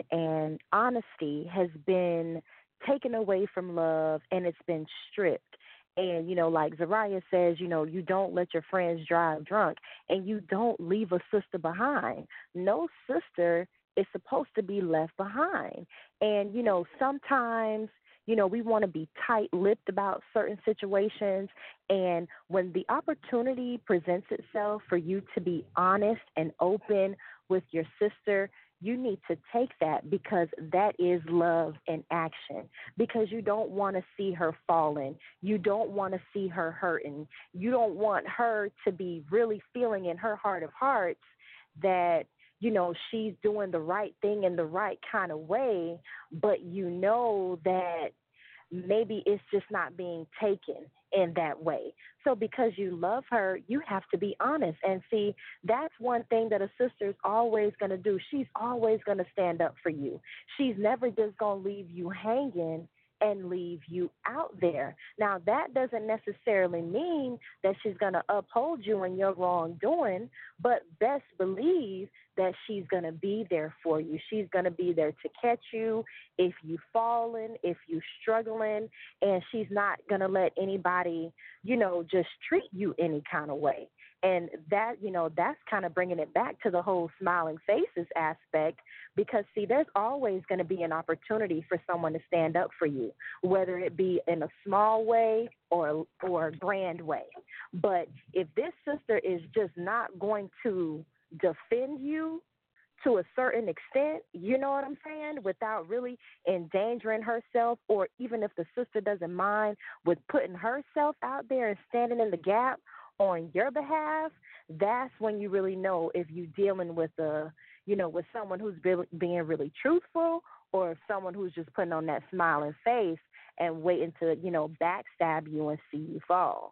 honesty has been taken away from love, and it's been stripped. And, you know, like Zariah says, you know, you don't let your friends drive drunk, and you don't leave a sister behind. No sister is supposed to be left behind. And, you know, sometimes, you know, we want to be tight-lipped about certain situations. And when the opportunity presents itself for you to be honest and open with your sister, you need to take that, because that is love in action, because you don't want to see her falling. You don't want to see her hurting. You don't want her to be really feeling in her heart of hearts that, you know, she's doing the right thing in the right kind of way, but you know that maybe it's just not being taken in that way. So because you love her, you have to be honest. And see, that's one thing that a sister is always going to do. She's always going to stand up for you. She's never just going to leave you hanging and leave you out there. Now, that doesn't necessarily mean that she's going to uphold you in your wrongdoing, but best believe that she's going to be there for you. She's going to be there to catch you if you've fallen, if you're struggling, and she's not going to let anybody, you know, just treat you any kind of way. And that, you know, that's kind of bringing it back to the whole smiling faces aspect, because, see, there's always going to be an opportunity for someone to stand up for you, whether it be in a small way or a grand way. But if this sister is just not going to defend you to a certain extent, you know what I'm saying, without really endangering herself, or even if the sister doesn't mind with putting herself out there and standing in the gap on your behalf, that's when you really know if you're dealing with with someone who's being really truthful, or if someone who's just putting on that smiling face and waiting to, you know, backstab you and see you fall.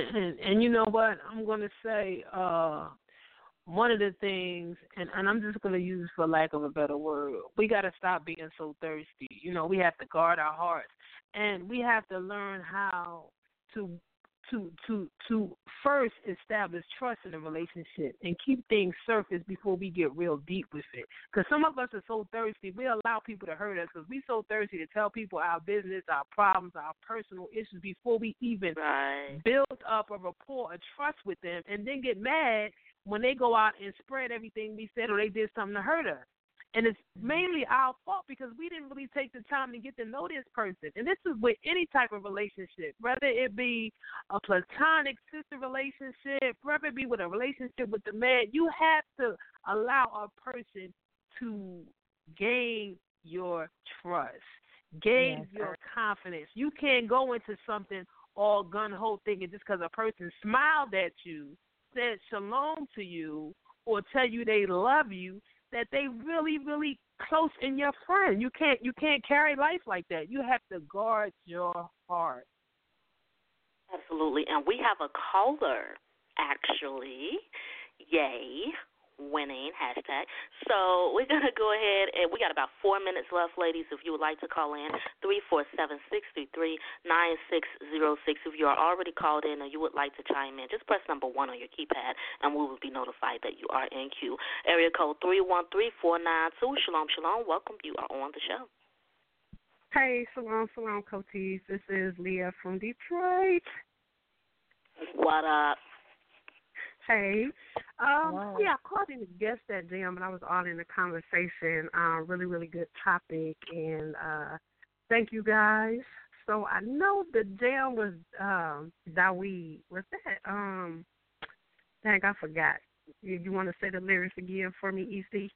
And you know what? I'm going to say one of the things, and I'm just going to use it for lack of a better word, we got to stop being so thirsty. You know, we have to guard our hearts, and we have to learn how to first establish trust in a relationship and keep things surface before we get real deep with it. Because some of us are so thirsty, we allow people to hurt us because we're so thirsty to tell people our business, our problems, our personal issues before we even build up a rapport, a trust with them, and then get mad when they go out and spread everything we said or they did something to hurt us. And it's mainly our fault because we didn't really take the time to get to know this person. And this is with any type of relationship, whether it be a platonic sister relationship, whether it be with a relationship with the man. You have to allow a person to gain your trust, gain your confidence. You can't go into something all gun-ho thinking just because a person smiled at you, said shalom to you, or tell you they love you, that they really, really close in your friend. You can't carry life like that. You have to guard your heart. Absolutely. And we have a caller, actually. Yay. Winning, hashtag. So we're going to go ahead, and we got about 4 minutes left, ladies. If you would like to call in, 347-633-9606. If you are already called in or you would like to chime in, just press number 1 on your keypad, and we will be notified that you are in queue. Area code 313-492. Shalom, shalom. Welcome. You are on the show. Hey, shalom, Coaties. This is Leah from Detroit. What up? Hey. Yeah, I called in to guest that jam, and I was all in the conversation. Really, really good topic, and thank you guys. So I know the jam was Dawid. Was that? Dang, I forgot. You want to say the lyrics again for me, EC?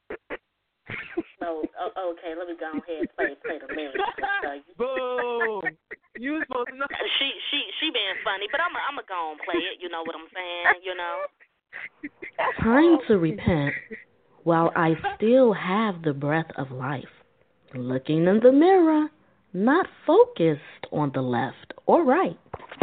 Okay, let me go ahead and play the lyrics. Boom! You was supposed to know. She being funny, but I'm gonna go and play it. You know what I'm saying? You know. Time to repent while I still have the breath of life. Looking in the mirror, not focused on the left or right.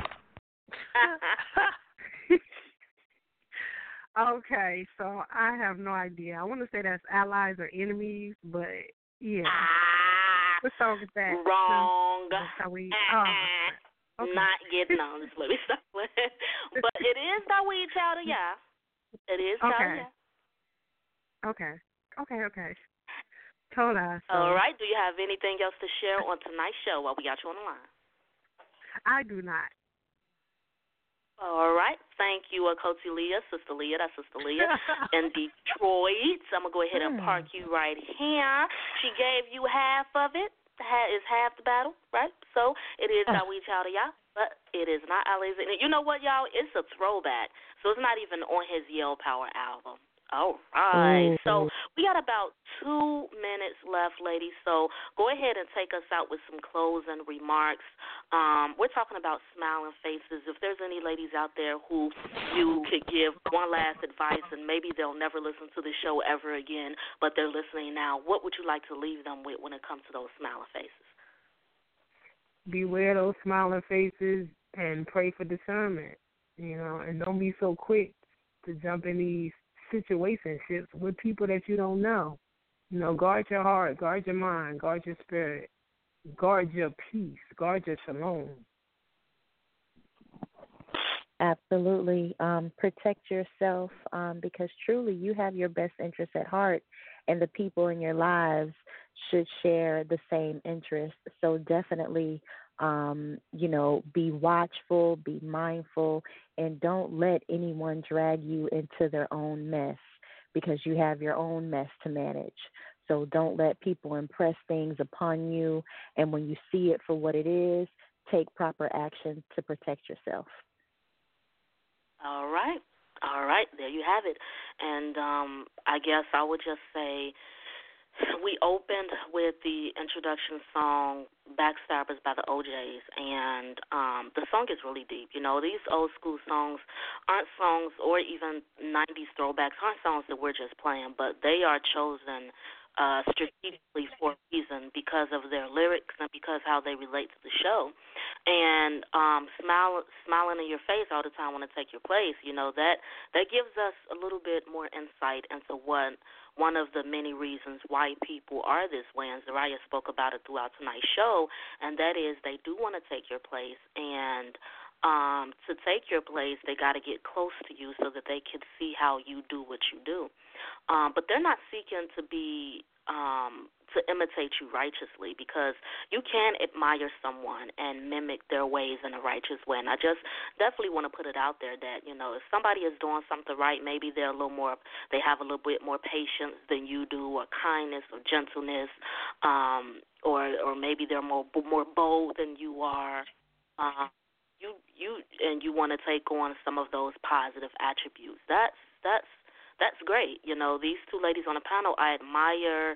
Okay, so I have no idea. I want to say that's allies or enemies, but yeah. What song is that? Wrong. Okay. Not getting on this. Let me stop. But it is Dawid Child of Yah. It is Child of Yah. Okay. Told us. So. All right. Do you have anything else to share on tonight's show while we got you on the line? I do not. All right. Thank you, Coach Leah, Sister Leah. That's Sister Leah in Detroit. So I'm going to go ahead and park you right here. She gave you half of it. Is half the battle, right? So it is Dawid Child of Yah, but it is not Ali's. You know what, y'all? It's a throwback. So it's not even on his Yell Power album. All right. So we got about 2 minutes left, ladies. So go ahead and take us out with some closing remarks. We're talking about smiling faces. If there's any ladies out there who you could give one last advice, and maybe they'll never listen to the show ever again, but they're listening now, what would you like to leave them with when it comes to those smiling faces? Beware those smiling faces and pray for discernment, and don't be so quick to jump in these situationships with people that you don't know. Guard your heart, guard your mind, guard your spirit, guard your peace, guard your shalom. Absolutely. Protect yourself because truly you have your best interests at heart, and the people in your lives should share the same interests. So definitely, be watchful, be mindful, and don't let anyone drag you into their own mess because you have your own mess to manage. So don't let people impress things upon you, and when you see it for what it is, take proper action to protect yourself. All right. There you have it. And I guess I would just say we opened with the introduction song Backstabbers by the OJs, and the song is really deep. These old school songs aren't songs, or even 90s throwbacks, aren't songs that we're just playing, but they are chosen strategically for a reason because of their lyrics and because how they relate to the show. And smiling in your face all the time when I take your place, that gives us a little bit more insight into one of the many reasons why people are this way, and Zariah spoke about it throughout tonight's show, and that is they do want to take your place, and to take your place, they got to get close to you so that they can see how you do what you do. But they're not seeking to be to imitate you righteously, because you can admire someone and mimic their ways in a righteous way. And I just definitely want to put it out there that, if somebody is doing something right, maybe they have a little bit more patience than you do, or kindness or gentleness, or maybe they're more bold than you are. You want to take on some of those positive attributes. That's great. These two ladies on the panel, I admire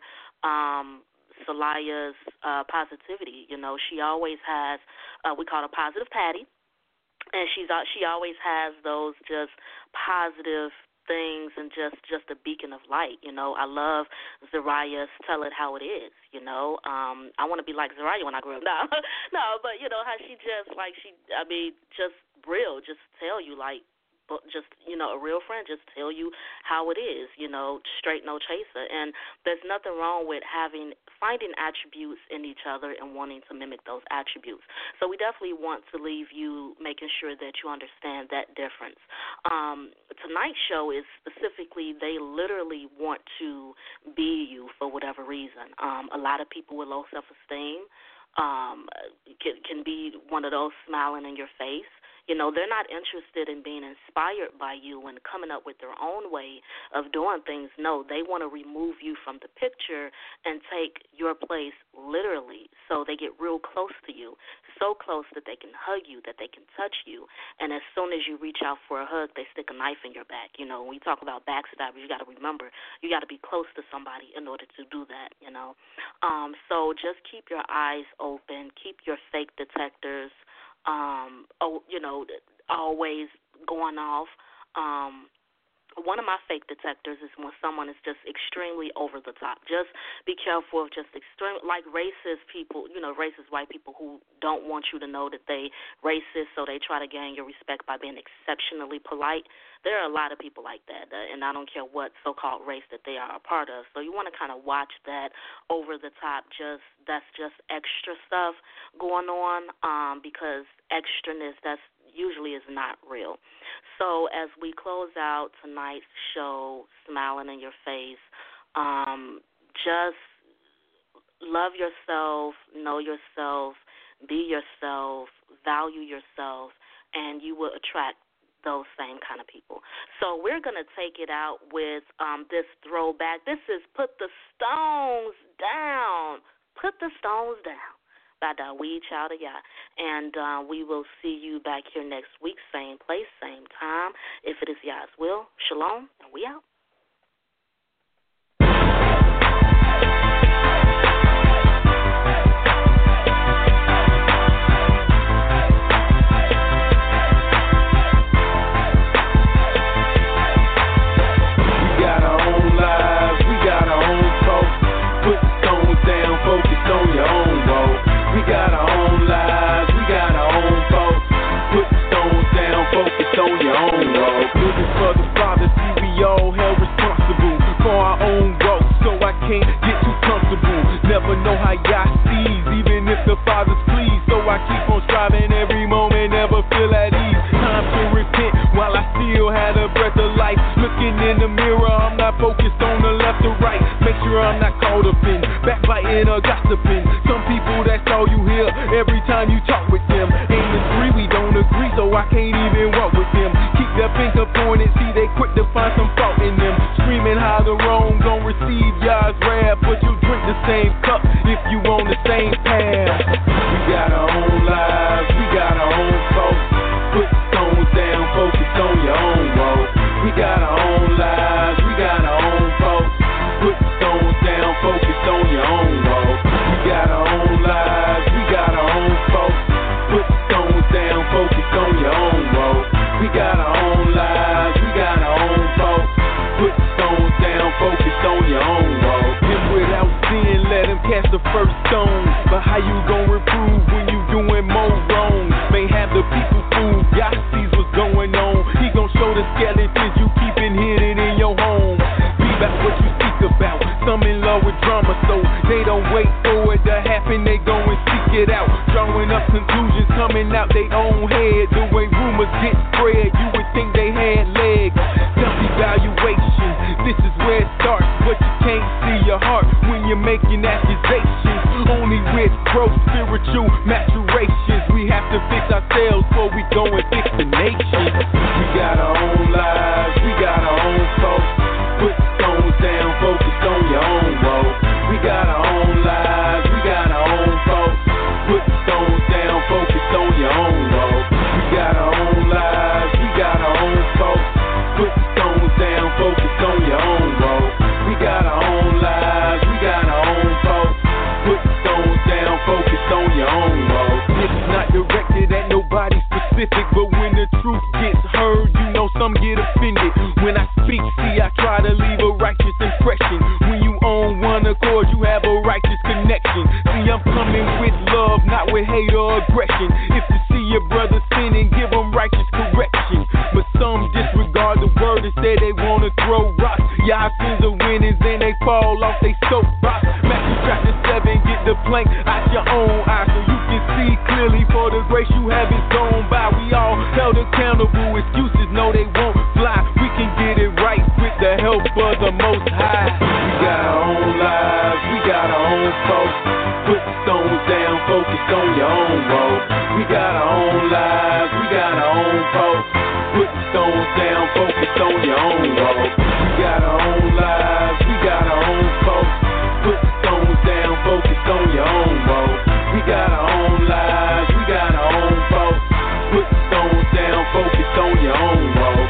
Salaya's positivity. She always has, we call her Positive Patty. And she always has those just positive things and just a beacon of light. I love Zariah's Tell It How It Is. I want to be like Zariah when I grow up. No, but how she just just real, just tell you just a real friend, just tell you how it is, straight, no chaser. And there's nothing wrong with finding attributes in each other and wanting to mimic those attributes. So we definitely want to leave you making sure that you understand that difference. Tonight's show is specifically, they literally want to be you for whatever reason. A lot of people with low self-esteem can be one of those smiling in your face. They're not interested in being inspired by you and coming up with their own way of doing things. No, they want to remove you from the picture and take your place literally. So they get real close to you, so close that they can hug you, that they can touch you. And as soon as you reach out for a hug, they stick a knife in your back. When we talk about backstabbers, you got to remember, you got to be close to somebody in order to do that, So just keep your eyes open, keep your fake detectors always going off. One of my fake detectors is when someone is just extremely over the top. Just be careful of just extreme, like racist people, racist white people who don't want you to know that they racist, so they try to gain your respect by being exceptionally polite. There are a lot of people like that, and I don't care what so-called race that they are a part of. So you want to kind of watch that over the top, that's just extra stuff going on, because extraness, that's usually is not real. So as we close out tonight's show, smiling in your face, just love yourself, know yourself, be yourself, value yourself, and you will attract those same kind of people. So we're going to take it out with this throwback. This is Put the Stones Down. Put the Stones Down by Dawid Chowdhury. And we will see you back here next week, same place, same time. If it is Yah's will, shalom, and we out. Never know how y'all sees, even if the Father's pleased. So I keep on striving every moment, never feel at ease. Time to repent while I still had a breath of life. Looking in the mirror, I'm not focused on the left or right. Make sure I'm not caught up in backbiting or gossiping. Some people, that's all you hear every time you talk with them. Ain't agree, we don't agree, so I can't even walk with them. Keep their finger pointed, see they quick to find some fault in them. Screaming how the wrong gon' receive God's wrath, but you drink the same cup if you on the same path. We got our own lives, we got our own folks. Put the stones down, focus on your own woe. We got our own lives, we got our own folks. Put the stones down, focus on your own woe. We got our own lives, we got our own folks. Put the stones down, focus on your own woe. We got our own lives, we got our own folks. Put the stones down, focus on your own woe. And without sin, let him cast the first stone. But how you gon' reprove when you doing more wrong? May have the people fooled, God sees what's going on. He gon' show the skeletons you keepin' hidden in your home. Be about what you speak about. Some in love with drama, so they don't wait for it to happen. They go and seek it out, drawing up conclusions, coming out they own head. The way rumors get spread, you would think they had legs. Self-evaluation, this is where it starts, but you can't see your heart when you're making accusations. Only with growth, spiritual maturations, we have to fix ourselves before we go and fix the nation. We got our own lives, we got our own folks. Put the stones down, focus on your own woe. We got our own lives, we got our own folks. Put the stones down, focus on your own woe. We got our own lives, we got our own folks. Put the stones down, focus on your own woe. We got our own lives, we got our own folks. Put the stones down, focus on your own woe. It's not directed at nobody specific, but when where they wanna throw rocks. Y'all sins are winners and they fall off they soapbox. Matthew chapter 7, get the plank out your own eye so you can see clearly for the grace you haven't gone by. We all held accountable, excuses no they won't fly. We can get it right with the help of the Most High. We got our own lives, we got our own folks. Put the stones down, focus on your own road. We got our own lives, we got our own folks. Put the stones down, focus on your own road. We got our own lives, we got our own folks. Put the stones down, focus on your own road. We got our own lives, we got our own folks. Put the stones down, focus on your own road.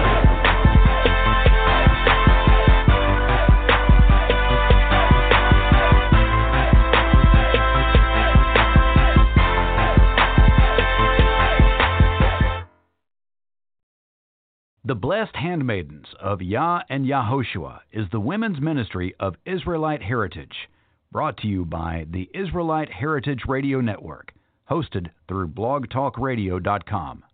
The Blessed Handmaidens of Yah and Yahoshua is the women's ministry of Israelite Heritage, brought to you by the Israelite Heritage Radio Network, hosted through blogtalkradio.com.